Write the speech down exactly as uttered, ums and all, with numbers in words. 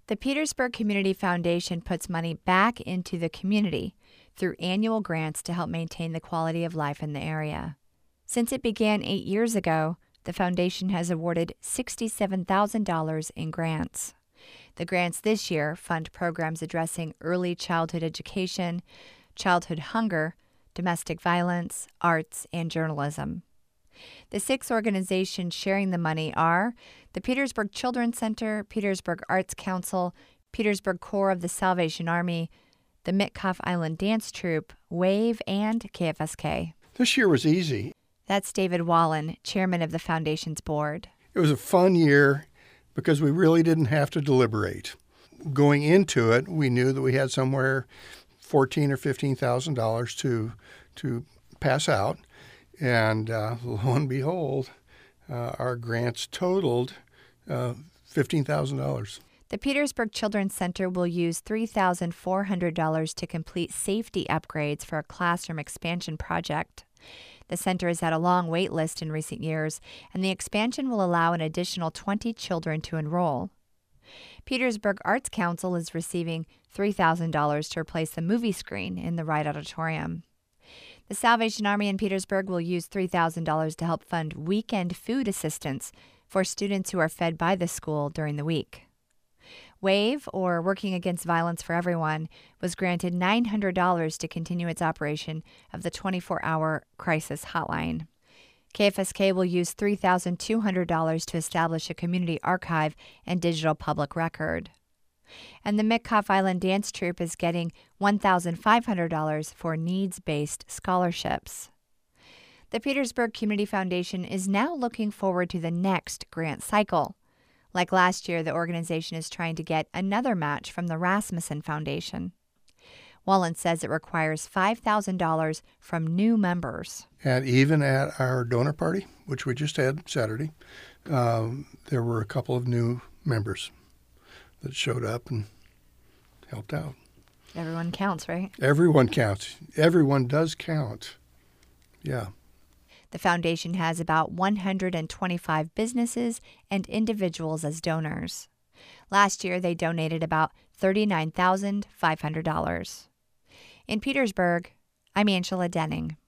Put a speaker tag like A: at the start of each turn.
A: The Petersburg Community Foundation puts money back into the community through annual grants to help maintain the quality of life in the area. Since it began eight years ago, the foundation has awarded sixty-seven thousand dollars in grants. The grants this year fund programs addressing early childhood education, childhood hunger, domestic violence, arts, and journalism. The six organizations sharing the money are the Petersburg Children's Center, Petersburg Arts Council, Petersburg Corps of the Salvation Army, the Mitkoff Island Dance Troupe, WAVE, and K F S K.
B: This year was easy.
A: That's David Wallen, chairman of the foundation's board.
B: It was a fun year because we really didn't have to deliberate. Going into it, we knew that we had somewhere fourteen thousand dollars or fifteen thousand dollars to to pass out. And uh, lo and behold, uh, our grants totaled uh, fifteen thousand dollars.
A: The Petersburg Children's Center will use three thousand four hundred dollars to complete safety upgrades for a classroom expansion project. The center has had a long wait list in recent years, and the expansion will allow an additional twenty children to enroll. Petersburg Arts Council is receiving three thousand dollars to replace the movie screen in the Wright Auditorium. The Salvation Army in Petersburg will use three thousand dollars to help fund weekend food assistance for students who are fed by the school during the week. WAVE, or Working Against Violence for Everyone, was granted nine hundred dollars to continue its operation of the twenty-four hour crisis hotline. K F S K will use three thousand two hundred dollars to establish a community archive and digital public record. And the Mitkoff Island Dance Troupe is getting one thousand five hundred dollars for needs-based scholarships. The Petersburg Community Foundation is now looking forward to the next grant cycle. Like last year, the organization is trying to get another match from the Rasmussen Foundation. Wallen says it requires five thousand dollars from new members.
B: And even at our donor party, which we just had Saturday, um, there were a couple of new members that showed up and helped out.
A: Everyone counts, right?
B: Everyone counts. Everyone does count. Yeah.
A: The foundation has about one hundred twenty-five businesses and individuals as donors. Last year, they donated about thirty-nine thousand five hundred dollars. In Petersburg, I'm Angela Denning.